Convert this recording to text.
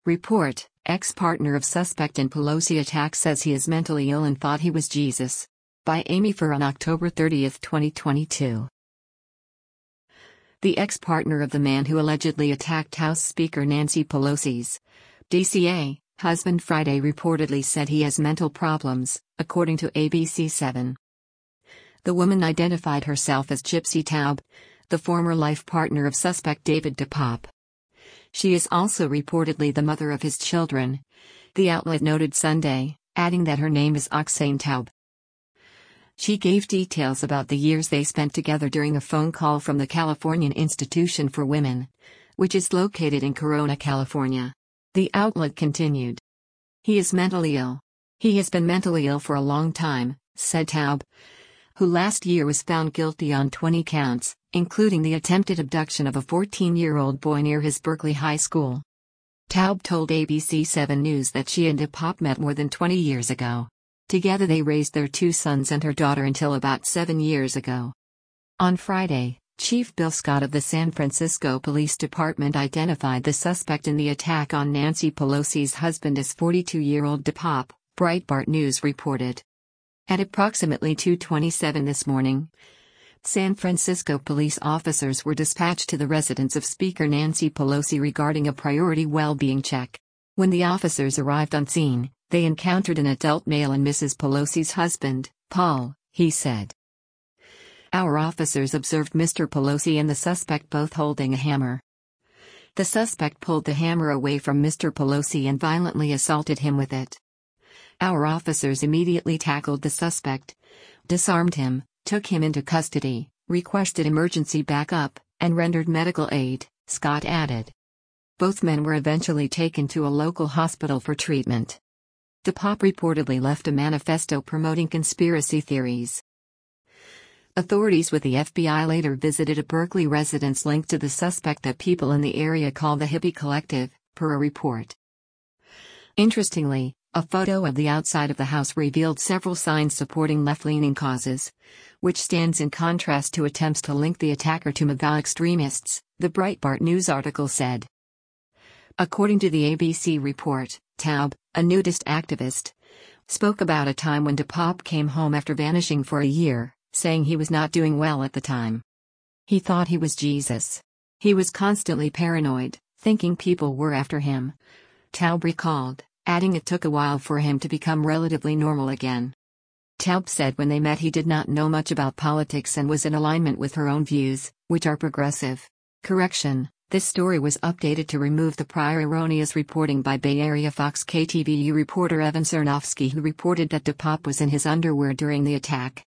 Report: ex-partner of suspect in Pelosi attack says he is mentally ill and thought he was Jesus. By Amy Furr on October 30, 2022. The ex-partner of the man who allegedly attacked House Speaker Nancy Pelosi's DCA husband Friday reportedly said he has mental problems, according to ABC7. The woman identified herself as Gypsy Taub, the former life partner of suspect David DePape. She is also reportedly the mother of his children, the outlet noted Sunday, adding that her name is Oksane Taub. She gave details about the years they spent together during a phone call from the Californian Institution for Women, which is located in Corona, California. The outlet continued. He is mentally ill. He has been mentally ill for a long time, said Taub, who last year was found guilty on 20 counts, including the attempted abduction of a 14-year-old boy near his Berkeley High School. Taub told ABC7 News that she and DePape met more than 20 years ago. Together they raised their 2 sons and her daughter until about 7 years ago. On Friday, Chief Bill Scott of the San Francisco Police Department identified the suspect in the attack on Nancy Pelosi's husband as 42-year-old DePape, Breitbart News reported. At approximately 2:27 this morning, San Francisco police officers were dispatched to the residence of Speaker Nancy Pelosi regarding a priority well-being check. When the officers arrived on scene, they encountered an adult male and Mrs. Pelosi's husband, Paul, he said. Our officers observed Mr. Pelosi and the suspect both holding a hammer. The suspect pulled the hammer away from Mr. Pelosi and violently assaulted him with it. Our officers immediately tackled the suspect, disarmed him, took him into custody, requested emergency backup, and rendered medical aid, Scott added. Both men were eventually taken to a local hospital for treatment. DePape reportedly left a manifesto promoting conspiracy theories. Authorities with the FBI later visited a Berkeley residence linked to the suspect that people in the area call the Hippie Collective, per a report. Interestingly, a photo of the outside of the house revealed several signs supporting left-leaning causes, which stands in contrast to attempts to link the attacker to MAGA extremists, the Breitbart News article said. According to the ABC report, Taub, a nudist activist, spoke about a time when DePape came home after vanishing for a year, saying he was not doing well at the time. He thought he was Jesus. He was constantly paranoid, thinking people were after him, Taub recalled, adding it took a while for him to become relatively normal again. Taub said when they met he did not know much about politics and was in alignment with her own views, which are progressive. Correction, this story was updated to remove the prior erroneous reporting by Bay Area Fox KTVU reporter Evan Cernofsky, who reported that DePape was in his underwear during the attack.